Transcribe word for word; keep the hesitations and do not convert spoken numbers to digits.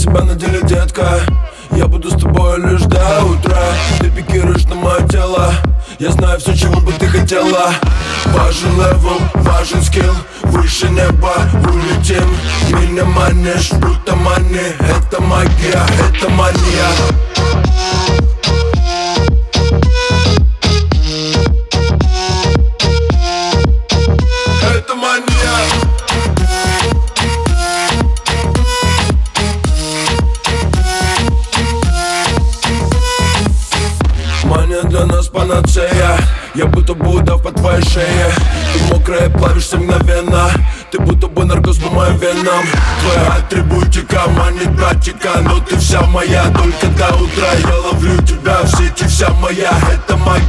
тебя на деле, детка. Я буду с тобой лишь до утра. Ты пикируешь на мое тело. Я знаю все, чего бы ты хотела. Важен левел, важен скилл. Выше неба улетим. Меня манишь, будто мани. Это магия, это мания. Это мания. Мания для нас панацея. Я будто Будда по твоей шее. Ты мокрая, плавишься мгновенно. Ты будто бы наркоз по моим венам. Твоя атрибутика манит братика. Но ты вся моя, только до утра. Я ловлю тебя в сети, вся моя. Это магия.